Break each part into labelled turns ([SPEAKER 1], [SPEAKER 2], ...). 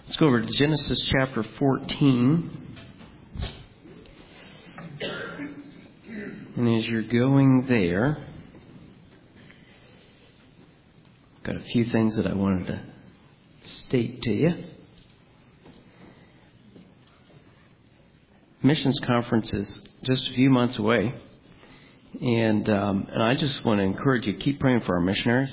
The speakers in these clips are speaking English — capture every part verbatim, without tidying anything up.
[SPEAKER 1] Let's go over to Genesis chapter fourteen. And as you're going there, got a few things that I wanted to state to you. Missions conference is just a few months away. And um, and I just want to encourage you, keep praying for our missionaries.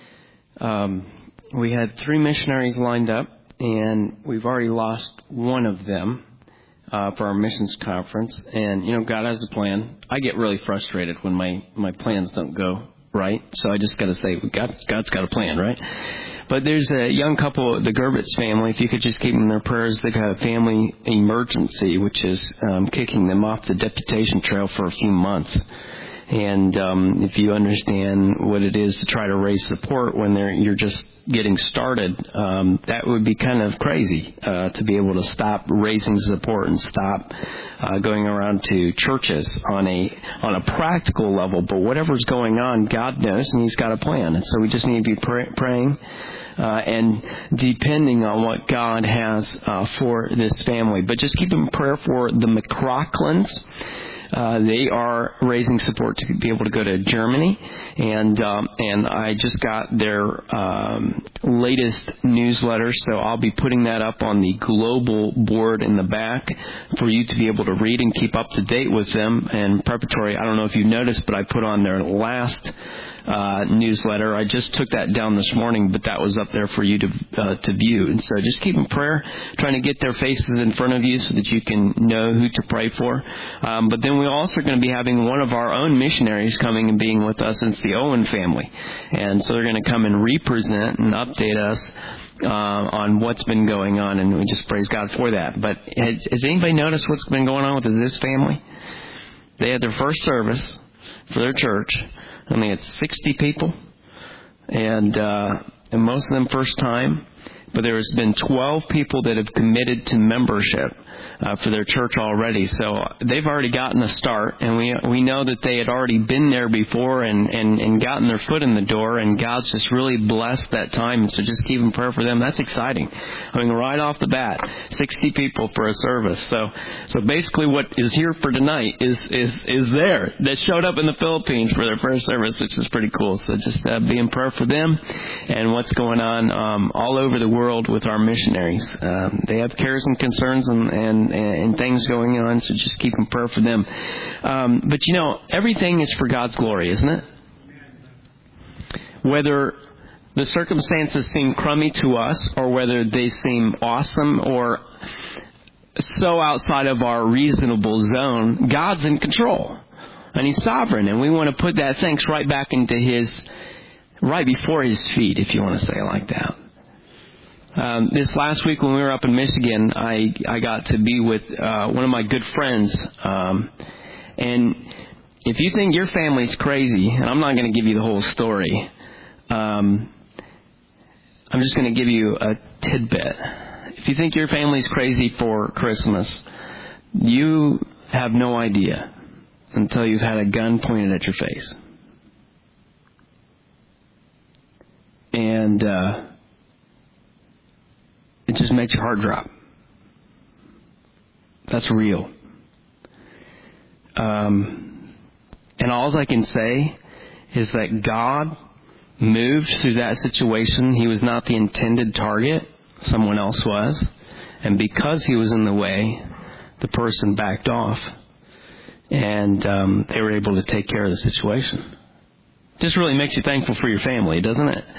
[SPEAKER 1] Um, we had three missionaries lined up, and we've already lost one of them uh, for our missions conference. And, you know, God has a plan. I get really frustrated when my, my plans don't go right. So I just got to say, God, God's got a plan, right? But there's a young couple, the Gerbitz family. If you could just keep them in their prayers, they've had a family emergency, which is um, kicking them off the deputation trail for a few months. And um, if you understand what it is to try to raise support when they're, you're just getting started, um, that would be kind of crazy uh, to be able to stop raising support and stop uh, going around to churches on a on a practical level. But whatever's going on, God knows, and He's got a plan. And so we just need to be pray- praying uh, and depending on what God has uh, for this family. But just keep in prayer for the McCrocklins. Uh, they are raising support to be able to go to Germany, and um, and I just got their um, latest newsletter, so I'll be putting that up on the global board in the back for you to be able to read and keep up to date with them. And preparatory, I don't know if you noticed, but I put on their last uh, newsletter. I just took that down this morning, but that was up there for you to uh, to view. And so just keep in prayer, trying to get their faces in front of you so that you can know who to pray for. Um, but then we're also going to be having one of our own missionaries coming and being with us. It's the Owen family. And so they're going to come and represent and update us uh, on what's been going on. And we just praise God for that. But has, has anybody noticed what's been going on with this family? They had their first service for their church, and they had sixty people, and, uh, and most of them first time. But there has been twelve people that have committed to membership uh, for their church already. So they've already gotten a start, and we we know that they had already been there before and, and, and gotten their foot in the door, and God's just really blessed that time. And so just keep in prayer for them. That's exciting. I mean, right off the bat, sixty people for a service. So so basically what is here for tonight is, is, is there that showed up in the Philippines for their first service, which is pretty cool. So just uh, be in prayer for them and what's going on um, all over the world. world with our missionaries. Um, they have cares and concerns and, and, and things going on, so just keep in prayer for them. Um, but you know, everything is for God's glory, isn't it? Whether the circumstances seem crummy to us or whether they seem awesome or so outside of our reasonable zone, God's in control and He's sovereign, and we want to put that thanks right back into His, right before His feet, if you want to say it like that. Um, this last week when we were up in Michigan, I, I got to be with uh, one of my good friends. Um, and if you think your family's crazy, and I'm not going to give you the whole story, um, I'm just going to give you a tidbit. If you think your family's crazy for Christmas, you have no idea until you've had a gun pointed at your face. And uh it just makes your heart drop. That's real. Um, and all I can say is that God moved through that situation. He was not the intended target. Someone else was. And because He was in the way, the person backed off. And um, they were able to take care of the situation. Just really makes you thankful for your family, doesn't it?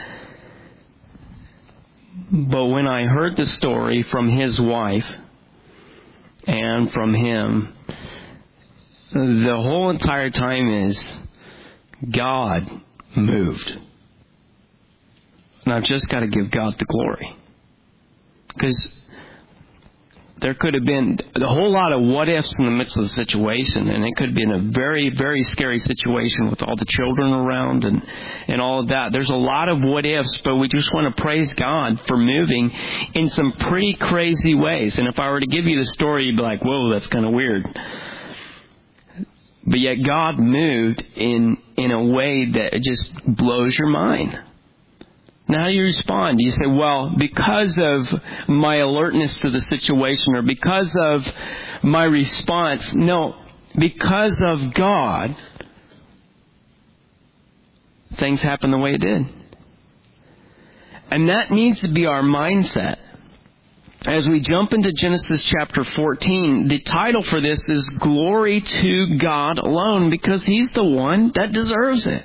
[SPEAKER 1] But when I heard the story from his wife and from him, the whole entire time is God moved. And I've just got to give God the glory. Because there could have been a whole lot of what ifs in the midst of the situation, and it could have been a very, very scary situation with all the children around and, and all of that. There's a lot of what ifs, but we just want to praise God for moving in some pretty crazy ways. And if I were to give you the story, you'd be like, whoa, that's kind of weird. But yet God moved in, in a way that just blows your mind. Now how do you respond? You say, well, because of my alertness to the situation or because of my response. No, because of God, things happen the way it did. And that needs to be our mindset. As we jump into Genesis chapter fourteen, the title for this is Glory to God Alone, because He's the one that deserves it.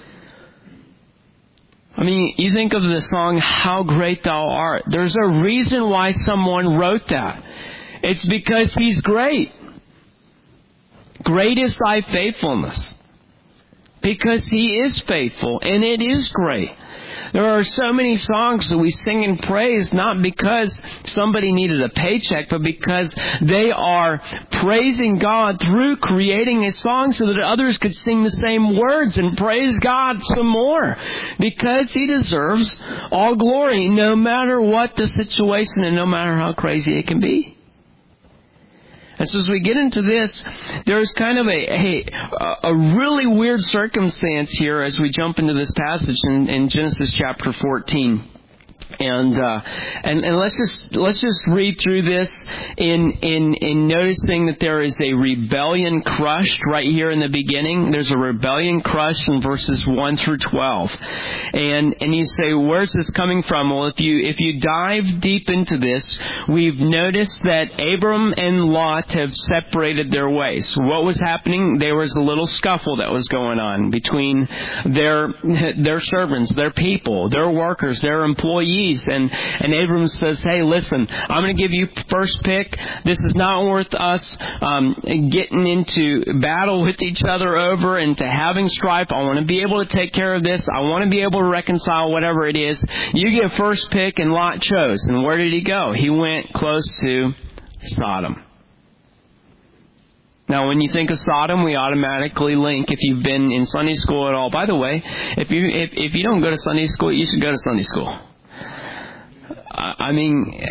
[SPEAKER 1] I mean, you think of the song, How Great Thou Art. There's a reason why someone wrote that. It's because He's great. Great is thy faithfulness. Because He is faithful, and it is great. There are so many songs that we sing and praise, not because somebody needed a paycheck, but because they are praising God through creating a song so that others could sing the same words and praise God some more. Because He deserves all glory, no matter what the situation and no matter how crazy it can be. And so as we get into this, there's kind of a, a a really weird circumstance here as we jump into this passage in, in Genesis chapter fourteen. And uh, and and let's just let's just read through this in in in noticing that there is a rebellion crushed right here in the beginning. There's a rebellion crushed in verses one through twelve, and and you say, where's this coming from? Well, if you if you dive deep into this, we've noticed that Abram and Lot have separated their ways. What was happening? There was a little scuffle that was going on between their their servants, their people, their workers, their employees. And, and Abram says, hey, listen, I'm going to give you first pick. This is not worth us um, getting into battle with each other over and to having strife. I want to be able to take care of this. I want to be able to reconcile whatever it is. You get first pick, and Lot chose. And where did he go? He went close to Sodom. Now, when you think of Sodom, we automatically link, if you've been in Sunday school at all. By the way, if you if, if you don't go to Sunday school, you should go to Sunday school. I mean,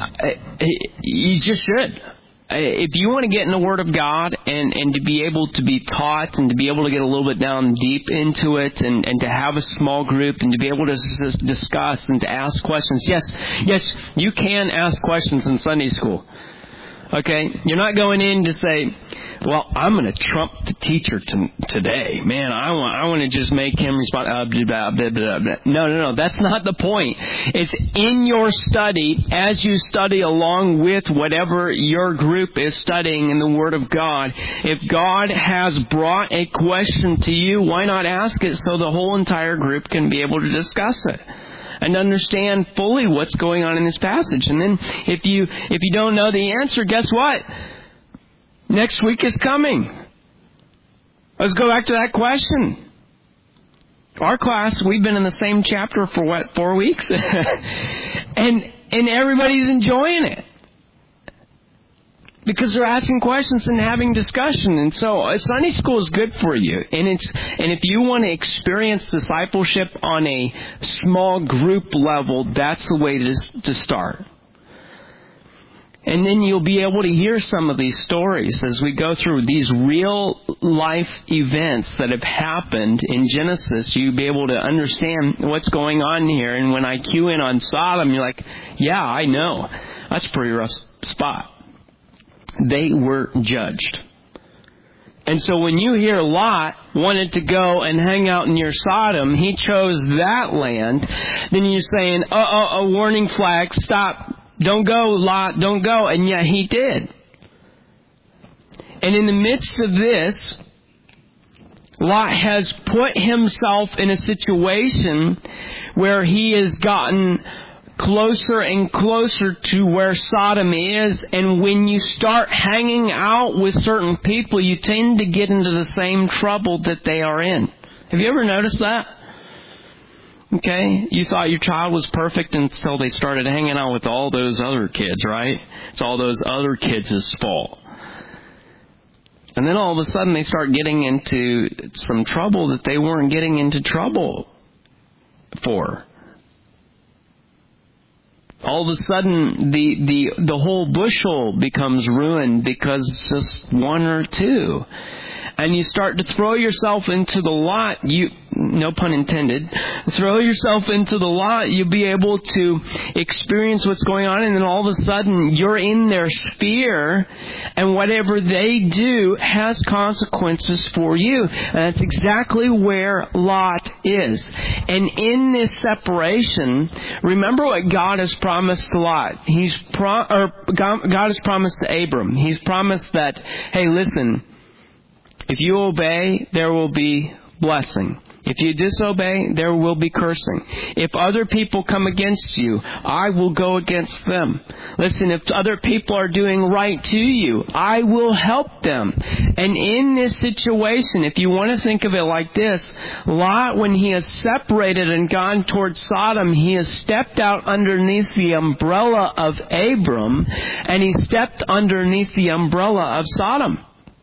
[SPEAKER 1] you just should. If you want to get in the Word of God and, and to be able to be taught and to be able to get a little bit down deep into it and, and to have a small group and to be able to discuss and to ask questions. Yes, yes, you can ask questions in Sunday school. Okay? You're not going in to say, well, I'm going to trump the teacher to, today. Man, I want I want to just make him respond. Uh, blah, blah, blah, blah. No, no, no. That's not the point. It's in your study, as you study along with whatever your group is studying in the Word of God. If God has brought a question to you, why not ask it so the whole entire group can be able to discuss it and understand fully what's going on in this passage? And then if you if you don't know the answer, guess what? Next week is coming. Let's go back to that question. Our class, we've been in the same chapter for what, four weeks? and and everybody's enjoying it. Because they're asking questions and having discussion. And so uh, Sunday school is good for you. And it's and if you want to experience discipleship on a small group level, that's the way to, to start. And then you'll be able to hear some of these stories as we go through these real life events that have happened in Genesis. You'll be able to understand what's going on here. And when I cue in on Sodom, you're like, yeah, I know. That's a pretty rough spot. They were judged. And so when you hear Lot wanted to go and hang out near Sodom, he chose that land, then you're saying, uh-oh, a warning flag, stop. Don't go, Lot, don't go. And yet he did. And in the midst of this, Lot has put himself in a situation where he has gotten closer and closer to where Sodom is. And when you start hanging out with certain people, you tend to get into the same trouble that they are in. Have you ever noticed that? Okay, you thought your child was perfect until they started hanging out with all those other kids, right? It's all those other kids' fault. And then all of a sudden they start getting into some trouble that they weren't getting into trouble for. All of a sudden the, the, the whole bushel becomes ruined because just one or two. and you start to throw yourself into the lot, you, no pun intended, throw yourself into the lot, you'll be able to experience what's going on, and then all of a sudden you're in their sphere, and whatever they do has consequences for you. And that's exactly where Lot is. And in this separation, remember what God has promised to Lot. He's pro- or God, God has promised to Abram. He's promised that, hey, listen, if you obey, there will be blessing. If you disobey, there will be cursing. If other people come against you, I will go against them. Listen, if other people are doing right to you, I will help them. And in this situation, if you want to think of it like this, Lot, when he has separated and gone towards Sodom, he has stepped out underneath the umbrella of Abram, and he stepped underneath the umbrella of Sodom.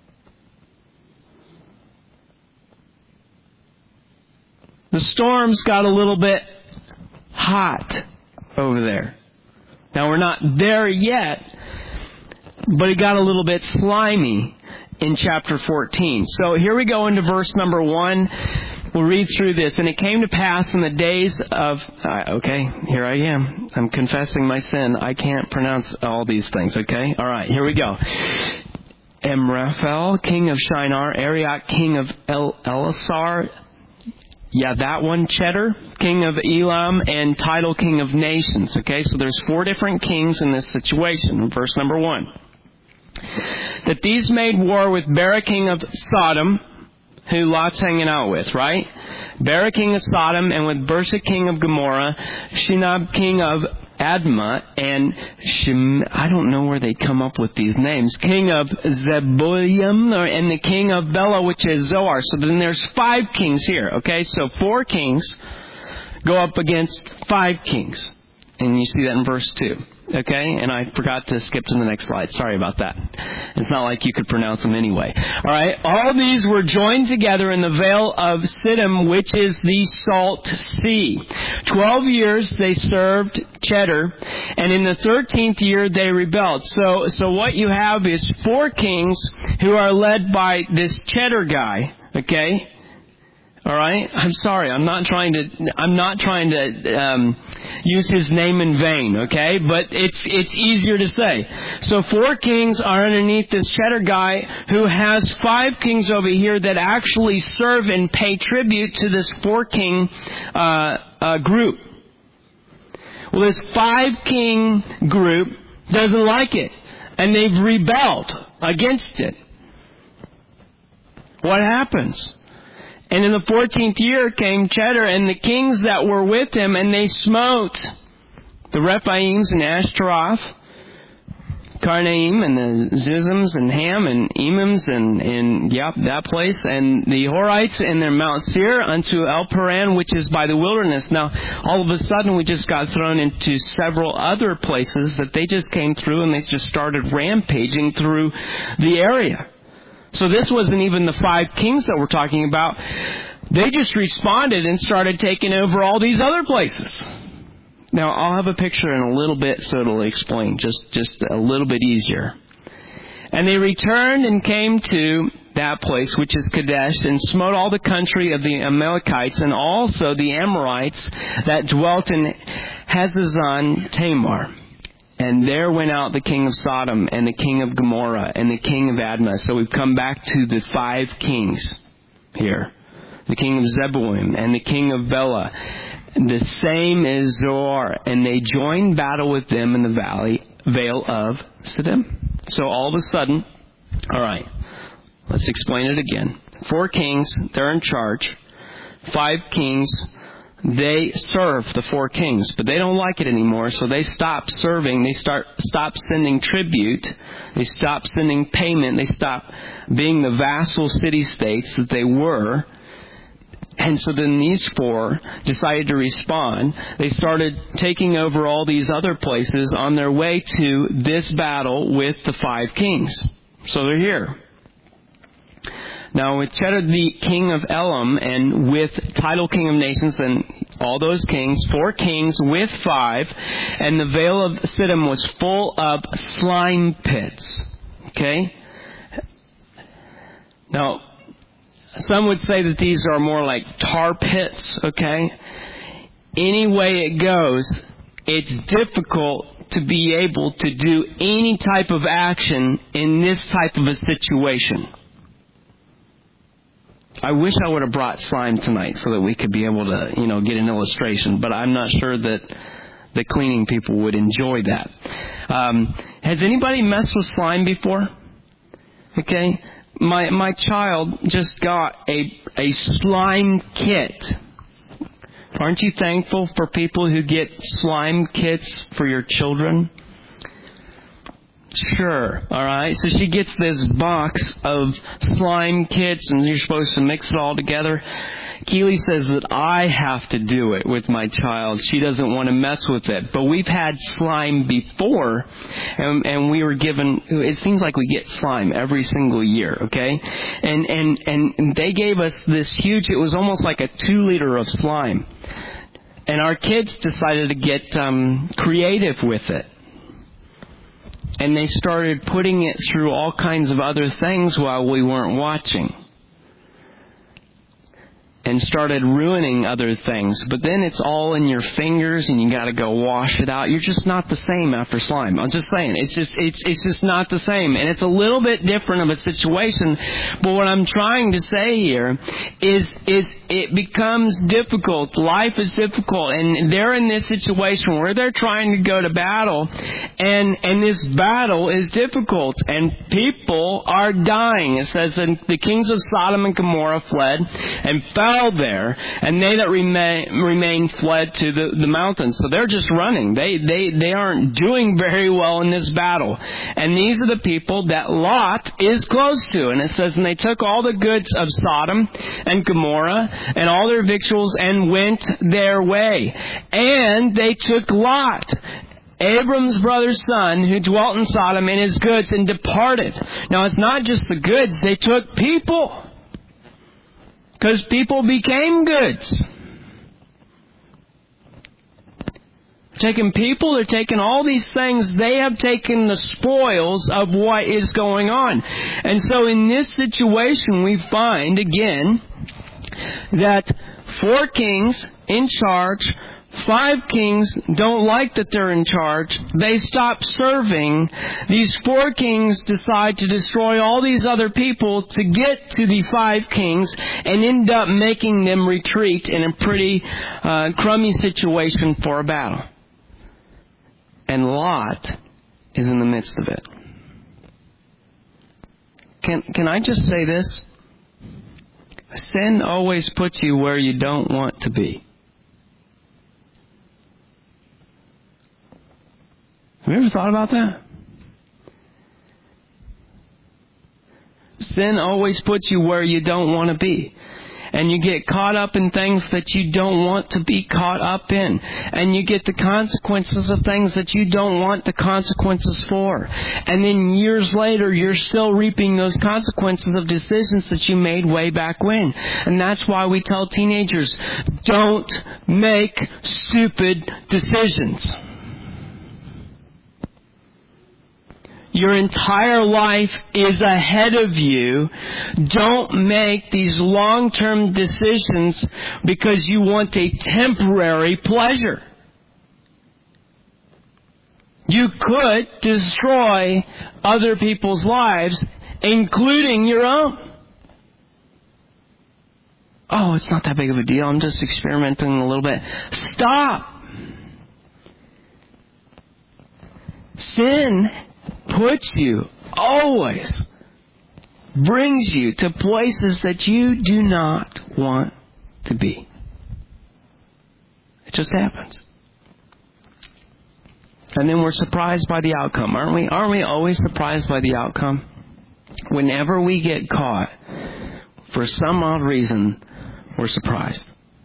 [SPEAKER 1] The storms got a little bit hot over there. Now, we're not there yet, but it got a little bit slimy in chapter fourteen. So here we go into verse number one. We'll read through this. And it came to pass in the days of... Uh, okay, here I am. I'm confessing my sin. I can't pronounce all these things, okay? All right, here we go. Amraphel, king of Shinar, Arioch, king of El- Elasar, Yeah, that one, Cheddar, king of Elam, and Tidal, king of nations. Okay, so there's four different kings in this situation. Verse number one. That these made war with Bera, king of Sodom, who Lot's hanging out with, right? Bera, king of Sodom, and with Birsha, king of Gomorrah, Shinab, king of Admah, and Shem, I don't know where they come up with these names, king of Zeboiim, and the king of Bela, which is Zoar. So then there's five kings here, okay? So four kings go up against five kings. And you see that in verse two. Okay, and I forgot to skip to the next slide. Sorry about that. It's not like you could pronounce them anyway. All right, all these were joined together in the Vale of Siddim, which is the Salt Sea. Twelve years they served Cheddar, and in the thirteenth year they rebelled. So, so what you have is four kings who are led by this Cheddar guy. Okay. All right. I'm sorry. I'm not trying to. I'm not trying to um, use his name in vain. Okay, but it's it's easier to say. So four kings are underneath this Cheddar guy who has five kings over here that actually serve and pay tribute to this four king uh, uh, group. Well, this five king group doesn't like it, and they've rebelled against it. What happens? And in the fourteenth year came Cheddar and the kings that were with him, and they smote the Rephaims and Ashtaroth, Karnaim and the Zizims and Ham and Emims and, and yep, that place, and the Horites and their Mount Seir unto El Paran, which is by the wilderness. Now, all of a sudden, we just got thrown into several other places that they just came through, and they just started rampaging through the area. So this wasn't even the five kings that we're talking about. They just responded and started taking over all these other places. Now, I'll have a picture in a little bit so it'll explain just, just a little bit easier. And they returned and came to that place, which is Kadesh, and smote all the country of the Amalekites and also the Amorites that dwelt in Hazazon Tamar. And there went out the king of Sodom and the king of Gomorrah and the king of Admah. So we've come back to the five kings here. The king of Zeboim and the king of Bela. The same as Zoar. And they joined battle with them in the valley, Vale of Siddim. So all of a sudden, all right, let's explain it again. Four kings, they're in charge. Five kings, they serve the four kings, but they don't like it anymore, so they stop serving. They start stop sending tribute. They stop sending payment. They stop being the vassal city-states that they were. And so then these four decided to respond. They started taking over all these other places on their way to this battle with the five kings. So they're here. Now, with Cheddar, the king of Elam, and with Tidal, king of nations, and all those kings, four kings with five, and the Vale of Siddim was full of slime pits. Okay? Now, some would say that these are more like tar pits, okay? Any way it goes, it's difficult to be able to do any type of action in this type of a situation. I wish I would have brought slime tonight so that we could be able to, you know, get an illustration, but I'm not sure that the cleaning people would enjoy that. Um, has anybody messed with slime before? Okay. My my child just got a a slime kit. Aren't you thankful for people who get slime kits for your children? Sure. All right. So she gets this box of slime kits, and you're supposed to mix it all together. Keely says that I have to do it with my child. She doesn't want to mess with it. But we've had slime before, and, and we were given, it seems like we get slime every single year, okay? And, and, and they gave us this huge, it was almost like a two liter of slime. And our kids decided to get um, creative with it. And they started putting it through all kinds of other things while we weren't watching. And started ruining other things. But then it's all in your fingers and you got to go wash it out. You're just not the same after slime. I'm just saying. It's just it's it's just not the same. And it's a little bit different of a situation. But what I'm trying to say here is is it becomes difficult. Life is difficult. And they're in this situation where they're trying to go to battle. And and this battle is difficult. And people are dying. It says, and the kings of Sodom and Gomorrah fled and fell there, and they that remain, remain fled to the, the mountains. So they're just running. They, they, they aren't doing very well in this battle. And these are the people that Lot is close to. And it says, and they took all the goods of Sodom and Gomorrah and all their victuals and went their way. And they took Lot, Abram's brother's son, who dwelt in Sodom, and his goods, and departed. Now, it's not just the goods. They took people. Because people became goods. Taking people, they're taking all these things. They have taken the spoils of what is going on. And so in this situation, we find, again, that four kings in charge. Five kings don't like that they're in charge. They stop serving. These four kings decide to destroy all these other people to get to the five kings and end up making them retreat in a pretty uh, crummy situation for a battle. And Lot is in the midst of it. Can, can I just say this? Sin always puts you where you don't want to be. Have you ever thought about that? Sin always puts you where you don't want to be. And you get caught up in things that you don't want to be caught up in. And you get the consequences of things that you don't want the consequences for. And then years later, you're still reaping those consequences of decisions that you made way back when. And that's why we tell teenagers, don't make stupid decisions. Your entire life is ahead of you. Don't make these long-term decisions because you want a temporary pleasure. You could destroy other people's lives, including your own. Oh, it's not that big of a deal. I'm just experimenting a little bit. Stop. Sin puts you, always brings you to places that you do not want to be. It just happens. And then we're surprised by the outcome, aren't we? Aren't we always surprised by the outcome? Whenever we get caught, for some odd reason, we're surprised.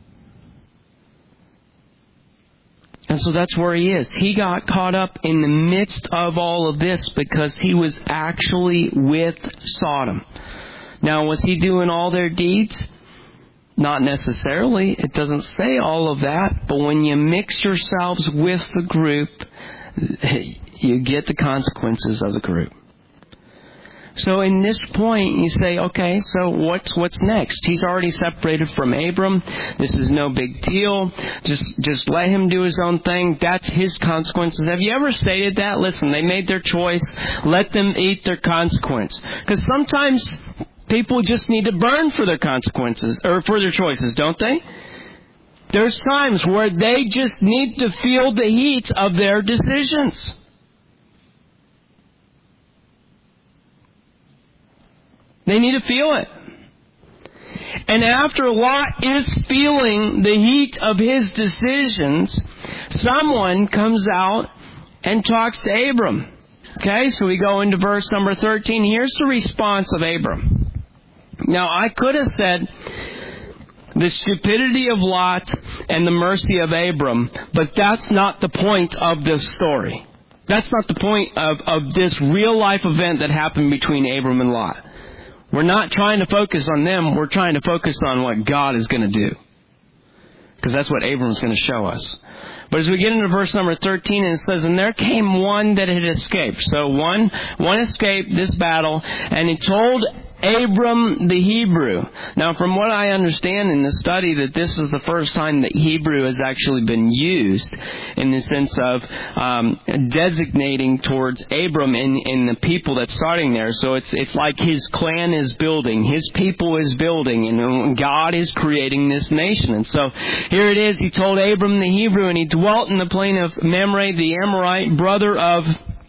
[SPEAKER 1] And so that's where he is. He got caught up in the midst of all of this because he was actually with Sodom. Now, was he doing all their deeds? Not necessarily. It doesn't say all of that. But when you mix yourselves with the group, you get the consequences of the group. So in this point, you say, okay, so what's what's next? He's already separated from Abram. This is no big deal. Just just let him do his own thing. That's his consequences. Have you ever stated that? Listen, they made their choice. Let them eat their consequence. Because sometimes people just need to burn for their consequences, or for their choices, don't they? There's times where they just need to feel the heat of their decisions. They need to feel it. And after Lot is feeling the heat of his decisions, someone comes out and talks to Abram. Okay, so we go into verse number thirteen. Here's the response of Abram. Now, I could have said the stupidity of Lot and the mercy of Abram, but that's not the point of this story. That's not the point of, of this real-life event that happened between Abram and Lot. We're not trying to focus on them. We're trying to focus on what God is going to do. Because that's what Abram's going to show us. But as we get into verse number thirteen, and it says, and there came one that had escaped. So one, one escaped this battle, and he told Abram the Hebrew. Now, from what I understand in the study, that this is the first time that Hebrew has actually been used in the sense of um, designating towards Abram and, and the people that's starting there. So it's it's like his clan is building, his people is building, and God is creating this nation. And so here it is. He told Abram the Hebrew, and he dwelt in the plain of Mamre, the Amorite, brother of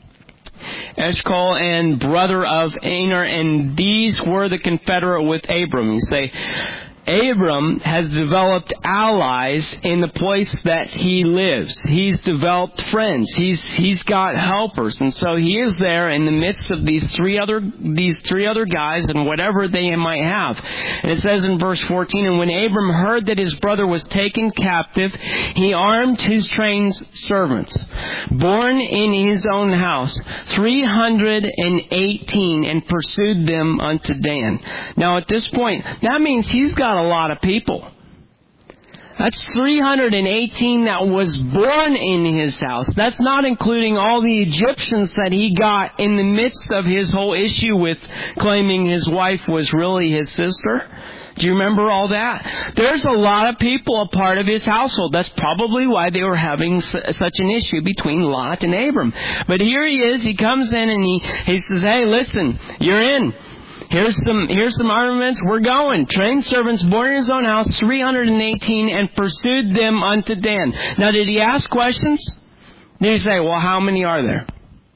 [SPEAKER 1] Eshcol and brother of Aner, and these were the confederate with Abram. You say, Abram has developed allies in the place that he lives. He's developed friends. He's he's got helpers, and so he is there in the midst of these three other these three other guys and whatever they might have. And it says in verse fourteen, and when Abram heard that his brother was taken captive, he armed his trained servants, born in his own house, three hundred and eighteen, and pursued them unto Dan. Now at this point, that means he's got a lot of people. That's three hundred eighteen that was born in his house. That's not including all the Egyptians that he got in the midst of his whole issue with claiming his wife was really his sister. Do you remember all that? There's a lot of people a part of his household. That's probably why they were having such an issue between Lot and Abram. But here he is. He comes in and he, he says, hey, listen, you're in. Here's some here's some armaments. We're going. Trained servants born in his own house, three hundred eighteen, and pursued them unto Dan. Now, did he ask questions? Did he say, well, how many are there?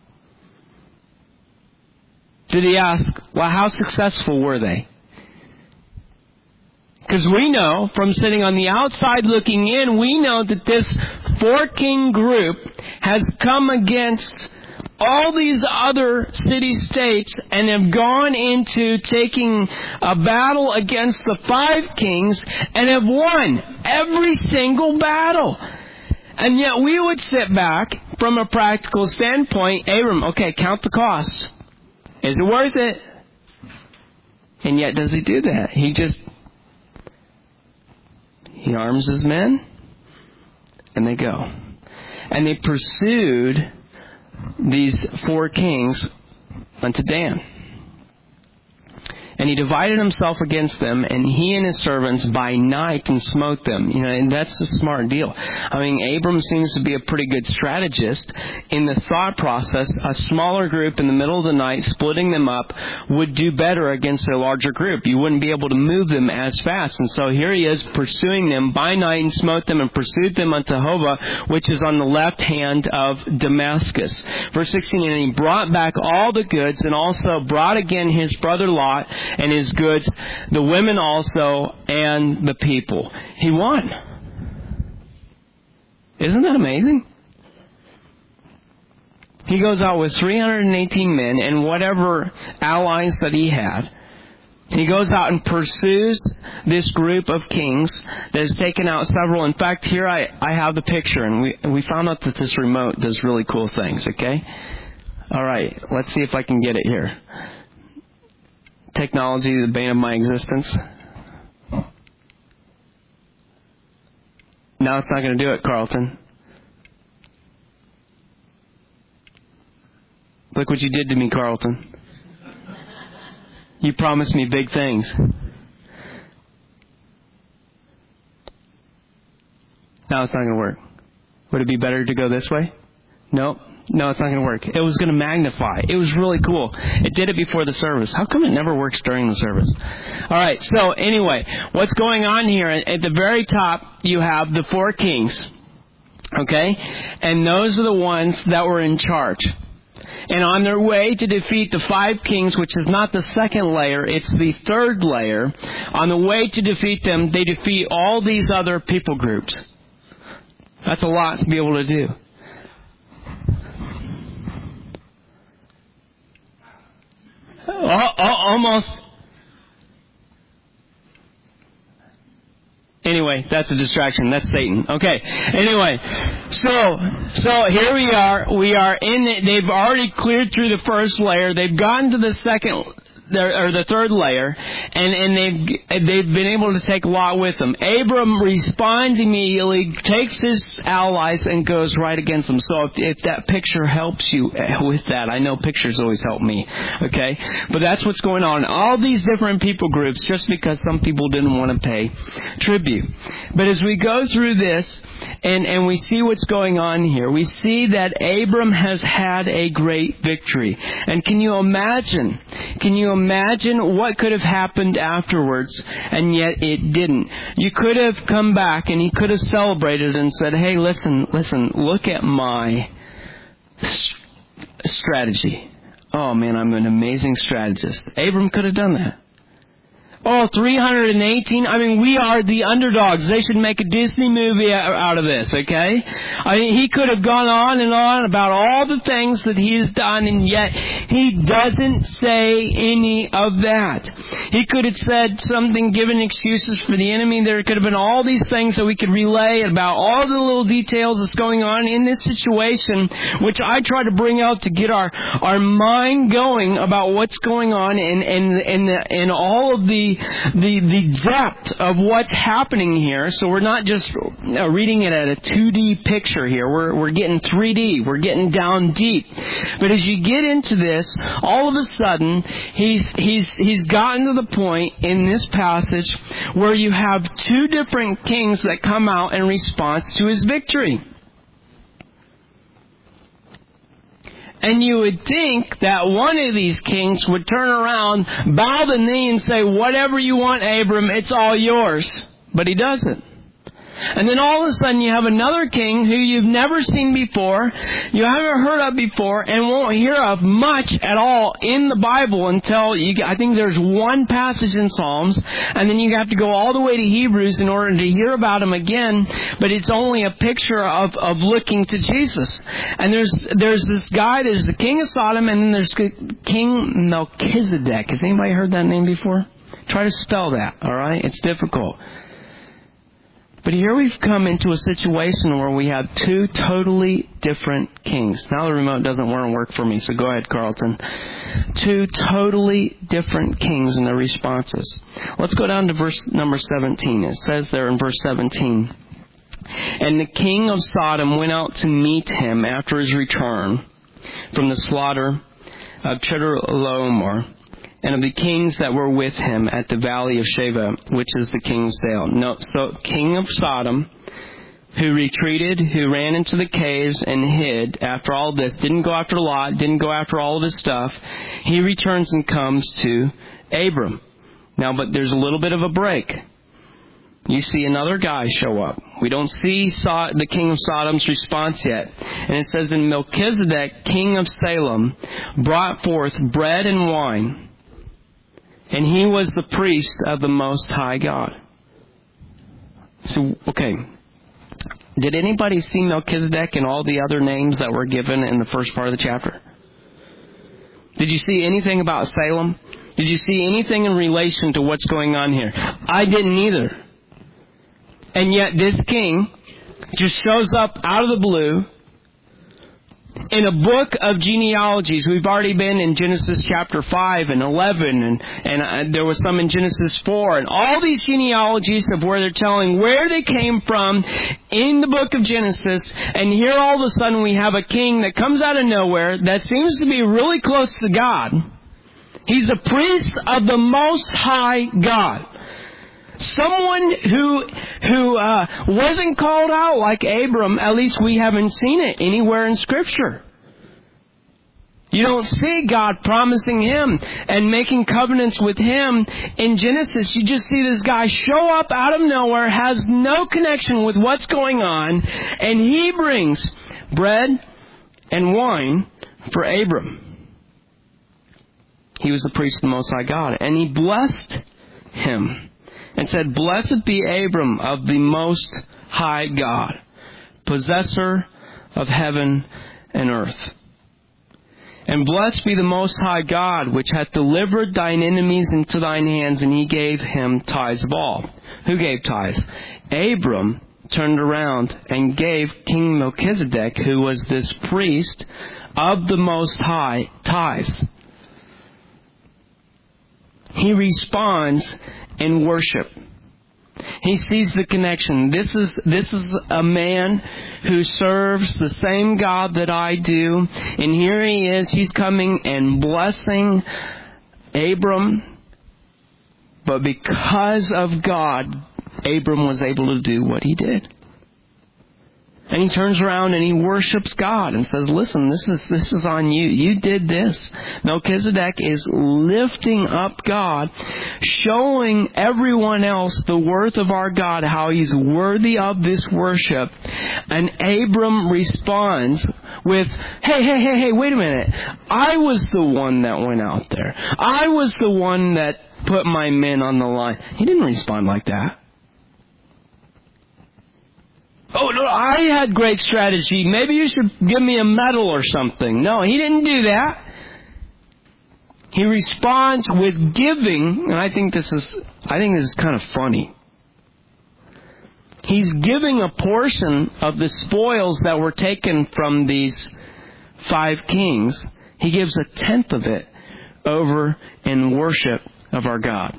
[SPEAKER 1] Did he ask, well, how successful were they? Because we know, from sitting on the outside looking in, we know that this four-king group has come against all these other city-states and have gone into taking a battle against the five kings and have won every single battle. And yet we would sit back from a practical standpoint, Abram, okay, count the costs. Is it worth it? And yet does he do that? He just, he arms his men and they go. And they pursued these four kings unto Dan. And he divided himself against them, and he and his servants by night and smote them. You know, and that's a smart deal. I mean, Abram seems to be a pretty good strategist in the thought process. A smaller group in the middle of the night, splitting them up, would do better against a larger group. You wouldn't be able to move them as fast. And so here he is pursuing them by night and smote them and pursued them unto Hobah, which is on the left hand of Damascus. Verse sixteen, and he brought back all the goods, and also brought again his brother Lot and his goods, the women also, and the people. He won. Isn't that amazing? He goes out with three hundred eighteen men and whatever allies that he had. He goes out and pursues this group of kings that has taken out several. In fact, here I, I have the picture, and we we found out that this remote does really cool things, okay? All right, let's see if I can get it here. Technology, the bane of my existence. Now it's not going to do it, Carlton. Look what you did to me, Carlton. You promised me big things. No, it's not going to work. Would it be better to go this way? No. No, it's not going to work. It was going to magnify. It was really cool. It did it before the service. How come it never works during the service? All right. So anyway, what's going on here? At the very top, you have the four kings. Okay? And those are the ones that were in charge. And on their way to defeat the five kings, which is not the second layer, it's the third layer, on the way to defeat them, they defeat all these other people groups. That's a lot to be able to do. Almost. Anyway, that's a distraction. That's Satan. Okay. Anyway, so so here we are. We are in. The, they've already cleared through the first layer. They've gotten to the second. Or the third layer, and, and they've they've been able to take Lot with them. Abram responds immediately, takes his allies, and goes right against them. So if, if that picture helps you with that, I know pictures always help me, okay? But that's what's going on. All these different people groups, just because some people didn't want to pay tribute. But as we go through this, and, and we see what's going on here, we see that Abram has had a great victory. And can you imagine, can you imagine Imagine what could have happened afterwards, and yet it didn't. You could have come back and he could have celebrated and said, hey, listen, listen, look at my strategy. Oh, man, I'm an amazing strategist. Abram could have done that. Oh, three hundred eighteen. I mean, we are the underdogs. They should make a Disney movie out of this, okay? I mean, he could have gone on and on about all the things that he has done, and yet he doesn't say any of that. He could have said something, given excuses for the enemy. There could have been all these things that we could relay about all the little details that's going on in this situation, which I try to bring out to get our, our mind going about what's going on and, and, and, and all of the The, the depth of what's happening here. So we're not just uh, reading it at a two D picture here. We're, we're getting three D. We're getting down deep. But as you get into this, all of a sudden, he's, he's, he's gotten to the point in this passage where you have two different kings that come out in response to his victory. And you would think that one of these kings would turn around, bow the knee and say, whatever you want, Abram, it's all yours. But he doesn't. And then all of a sudden you have another king who you've never seen before, you haven't heard of before, and won't hear of much at all in the Bible until, you, I think there's one passage in Psalms, and then you have to go all the way to Hebrews in order to hear about him again, but it's only a picture of, of looking to Jesus. And there's there's this guy, there's the king of Sodom, and then there's King Melchizedek. Has anybody heard that name before? Try to spell that, all right? It's difficult. But here we've come into a situation where we have two totally different kings. Now the remote doesn't want to work for me, so go ahead, Carlton. Two totally different kings and their responses. Let's go down to verse number seventeen. It says there in verse seventeen, and the king of Sodom went out to meet him after his return from the slaughter of Chedorlaomer, and of the kings that were with him at the valley of Sheva, which is the king's dale. No, so king of Sodom, who retreated, who ran into the caves and hid after all this, didn't go after Lot, didn't go after all of his stuff. He returns and comes to Abram. Now, but there's a little bit of a break. You see another guy show up. We don't see the king of Sodom's response yet. And it says, and Melchizedek, king of Salem, brought forth bread and wine. And he was the priest of the Most High God. So, okay. Did anybody see Melchizedek and all the other names that were given in the first part of the chapter? Did you see anything about Salem? Did you see anything in relation to what's going on here? I didn't either. And yet this king just shows up out of the blue in a book of genealogies. We've already been in Genesis chapter five and eleven, and, and uh, there was some in Genesis four, and all these genealogies of where they're telling where they came from in the book of Genesis. And here all of a sudden we have a king that comes out of nowhere that seems to be really close to God. He's a priest of the Most High God. Someone who who uh, wasn't called out like Abram. At least we haven't seen it anywhere in Scripture. You don't see God promising him and making covenants with him in Genesis. You just see this guy show up out of nowhere, has no connection with what's going on, and he brings bread and wine for Abram. He was the priest of the Most High God. And he blessed him and said, "Blessed be Abram of the Most High God, possessor of heaven and earth. And blessed be the Most High God, which hath delivered thine enemies into thine hands." And he gave him tithes of all. Who gave tithes? Abram turned around and gave King Melchizedek, who was this priest of the Most High, tithes. He responds in worship. He sees the connection. This is this is a man who serves the same God that I do. And here he is. He's coming and blessing Abram. But because of God, Abram was able to do what he did. And he turns around and he worships God and says, "Listen, this is this is on you. You did this." Melchizedek is lifting up God, showing everyone else the worth of our God, how he's worthy of this worship. And Abram responds with, hey, hey, hey, hey, wait a minute. I was the one that went out there. I was the one that put my men on the line. He didn't respond like that. "Oh, no, I had great strategy. Maybe you should give me a medal or something." No, he didn't do that. He responds with giving, and I think this is, I think this is kind of funny. He's giving a portion of the spoils that were taken from these five kings. He gives a tenth of it over in worship of our God.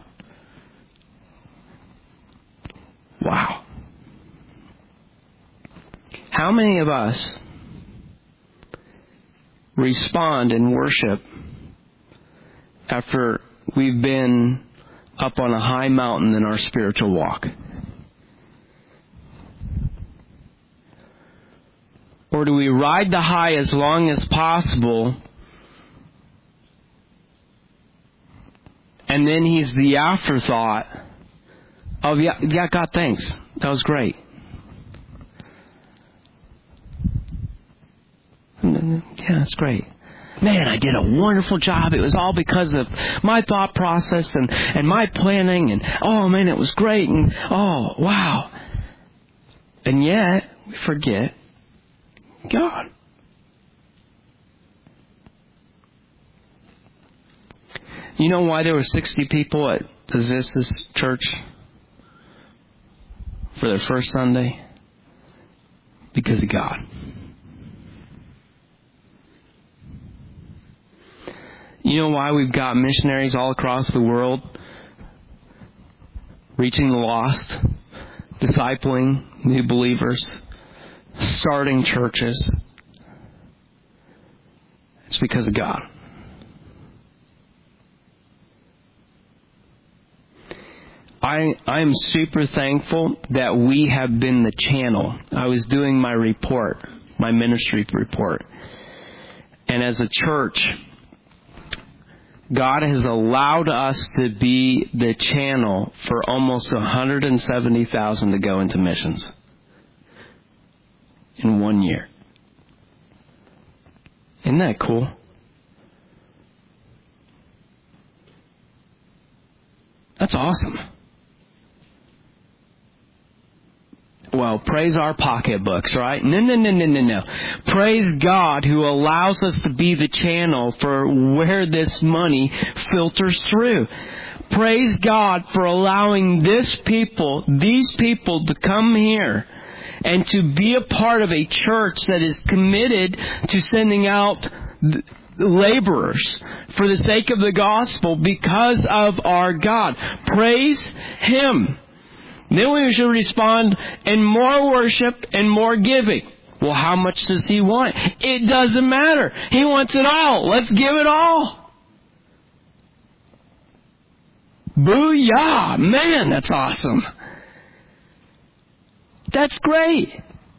[SPEAKER 1] Wow. How many of us respond in worship after we've been up on a high mountain in our spiritual walk? Or do we ride the high as long as possible, and then he's the afterthought of, yeah, yeah, God, thanks. That was great. Yeah, that's great. Man, I did a wonderful job. It was all because of my thought process and, and my planning. And, oh, man, it was great. And, oh, wow. And yet, we forget God. You know why there were sixty people at the Zis's church for their first Sunday? Because of God. You know why we've got missionaries all across the world reaching the lost, discipling new believers, starting churches? It's because of God. I I am super thankful that we have been the channel. I was doing my report, my ministry report. And as a church, God has allowed us to be the channel for almost one hundred seventy thousand to go into missions in one year. Isn't that cool? That's awesome. Well, praise our pocketbooks, right? No, no, no, no, no, no. Praise God who allows us to be the channel for where this money filters through. Praise God for allowing this people, these people to come here and to be a part of a church that is committed to sending out laborers for the sake of the gospel because of our God. Praise Him. Then we should respond in more worship and more giving. Well, how much does He want? It doesn't matter. He wants it all. Let's give it all. Booyah! Man, that's awesome. That's great.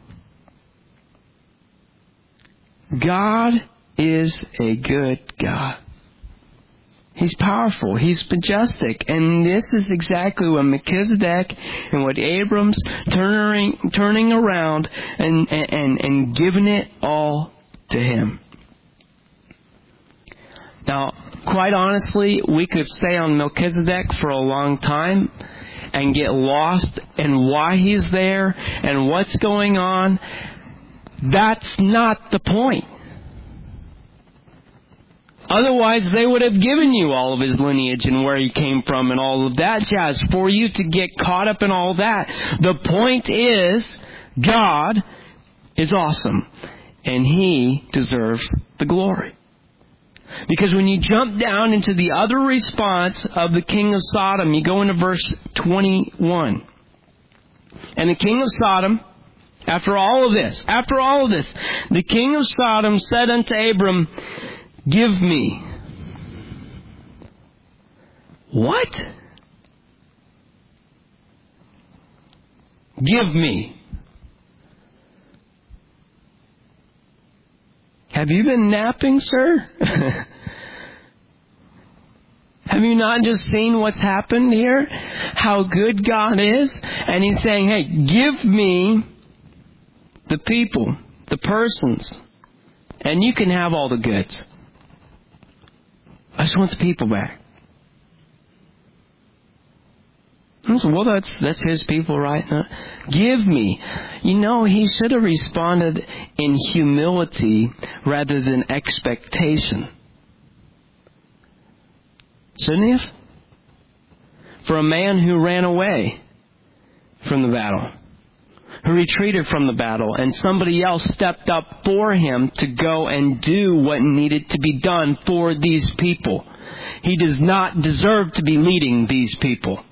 [SPEAKER 1] God is a good God. He's powerful. He's majestic. And this is exactly what Melchizedek and what Abram's turning, turning around and, and, and giving it all to him. Now, quite honestly, we could stay on Melchizedek for a long time and get lost in why he's there and what's going on. That's not the point. Otherwise, they would have given you all of his lineage and where he came from and all of that jazz for you to get caught up in all that. The point is, God is awesome, and he deserves the glory. Because when you jump down into the other response of the king of Sodom, you go into verse twenty-one. And the king of Sodom, after all of this, after all of this, the king of Sodom said unto Abram, give me. What? Give me. Have you been napping, sir? Have you not just seen what's happened here? How good God is? And he's saying, hey, give me the people, the persons, and you can have all the goods. I just want the people back. I said, well, that's that's his people, right? No. Give me. You know, he should have responded in humility rather than expectation. Shouldn't he have? For a man who ran away from the battle, who retreated from the battle, and somebody else stepped up for him to go and do what needed to be done for these people. He does not deserve to be leading these people.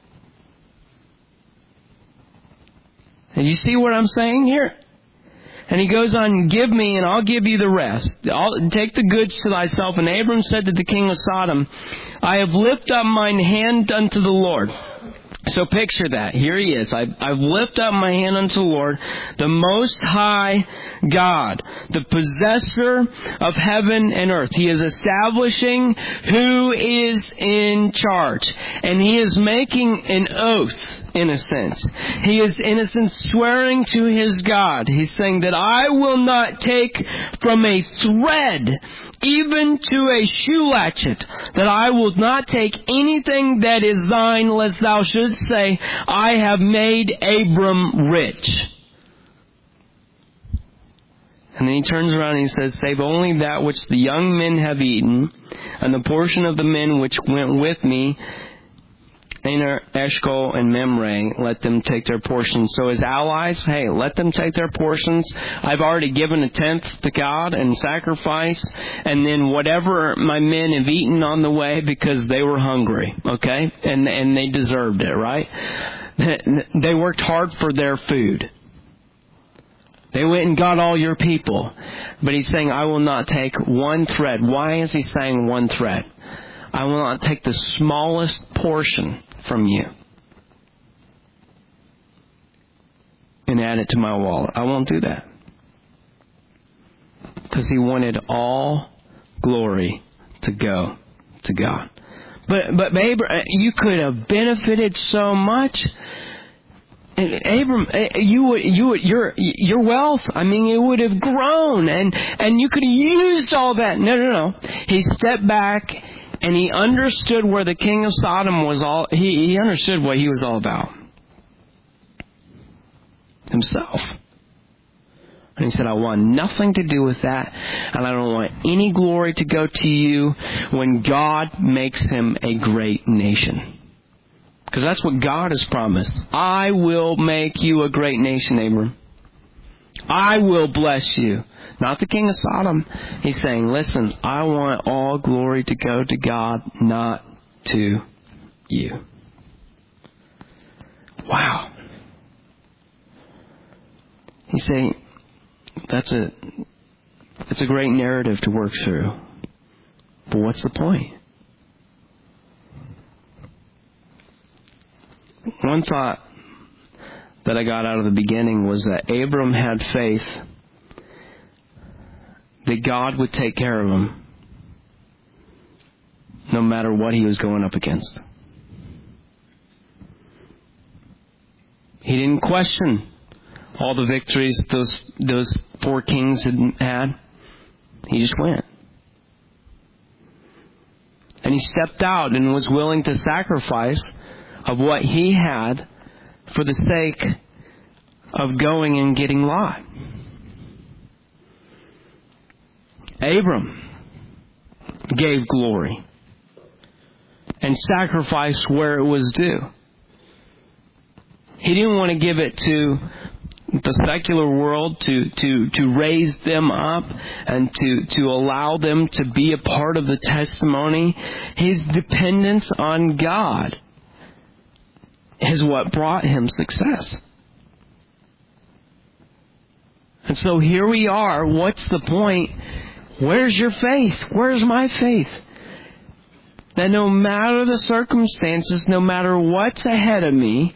[SPEAKER 1] And you see what I'm saying here? And he goes on, give me and I'll give you the rest. I'll take the goods to thyself. And Abram said to the king of Sodom, I have lifted up mine hand unto the Lord. So picture that. Here he is. I've, I've lifted up my hand unto the Lord, the Most High God, the possessor of heaven and earth. He is establishing who is in charge. And he is making an oath, in a sense. He is, in a sense, swearing to his God. He's saying that I will not take from a thread, even to a shoe latchet, that I will not take anything that is thine, lest thou shouldst say, I have made Abram rich. And then he turns around and he says, save only that which the young men have eaten, and the portion of the men which went with me, Aner, Eshcol, and Mamre, let them take their portions. So his allies, hey, let them take their portions. I've already given a tenth to God and sacrifice, and then whatever my men have eaten on the way because they were hungry, okay? And and they deserved it, right? They worked hard for their food. They went and got all your people. But he's saying, I will not take one thread. Why is he saying one thread? I will not take the smallest portion from you and add it to my wallet. I won't do that. Because he wanted all glory to go to God. But but Abram, you could have benefited so much. And Abram, you would, you would, your your wealth, I mean, it would have grown, and and you could have used all that. No, no, no. He stepped back. And he understood where the king of Sodom was all, he, he understood what he was all about. Himself. And he said, I want nothing to do with that. And I don't want any glory to go to you when God makes him a great nation. Because that's what God has promised. I will make you a great nation, Abram. I will bless you. Not the king of Sodom. He's saying, listen, I want all glory to go to God, not to you. Wow. He's saying, that's a, that's a great narrative to work through. But what's the point? one thought that I got out of the beginning was that Abram had faith that God would take care of him no matter what he was going up against. He didn't question all the victories those those four kings had had. He just went. And he stepped out and was willing to sacrifice of what he had for the sake of going and getting Lot. Abram gave glory and sacrificed where it was due. He didn't want to give it to the secular world to, to, to raise them up and to, to allow them to be a part of the testimony. His dependence on God is what brought him success. And so here we are. What's the point? Where's your faith? Where's my faith? That no matter the circumstances, no matter what's ahead of me,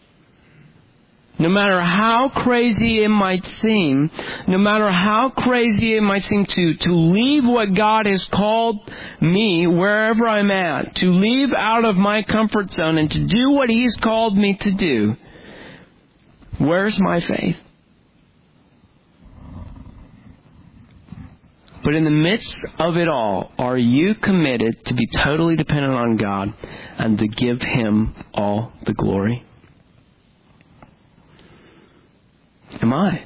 [SPEAKER 1] no matter how crazy it might seem, no matter how crazy it might seem to, to leave what God has called me wherever I'm at, to leave out of my comfort zone and to do what He's called me to do, where's my faith? But in the midst of it all, are you committed to be totally dependent on God and to give Him all the glory? Am I?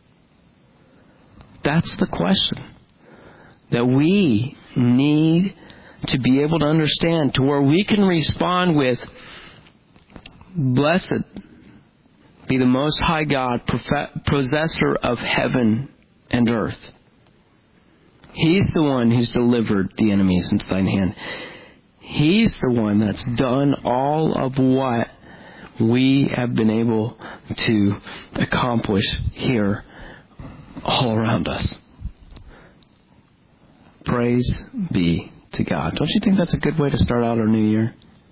[SPEAKER 1] That's the question that we need to be able to understand, to where we can respond with, "Blessed be the Most High God, possessor of heaven and earth. He's the one who's delivered the enemies into thine hand. He's the one that's done all of what we have been able to accomplish here all around us." Praise be to God. Don't you think that's a good way to start out our new year?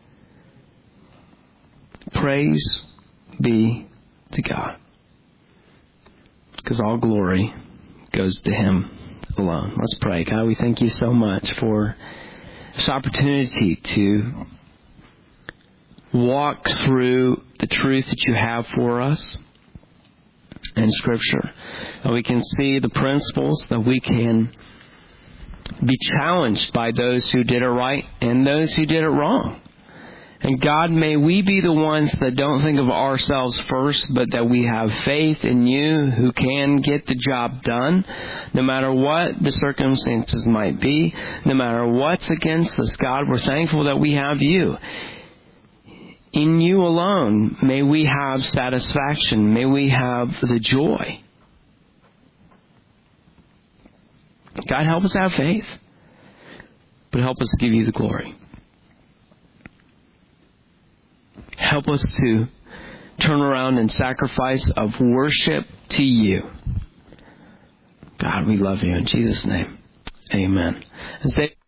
[SPEAKER 1] Praise be to God. Because all glory goes to Him alone. Let's pray. God, we thank You so much for this opportunity to walk through the truth that You have for us in Scripture. That we can see the principles, that we can be challenged by those who did it right and those who did it wrong. And God, may we be the ones that don't think of ourselves first, but that we have faith in You who can get the job done, no matter what the circumstances might be, no matter what's against us. God, we're thankful that we have You. In You alone, may we have satisfaction. May we have the joy. God, help us have faith, but help us give You the glory. Help us to turn around and sacrifice of worship to You. God, we love You. In Jesus' name, amen. As they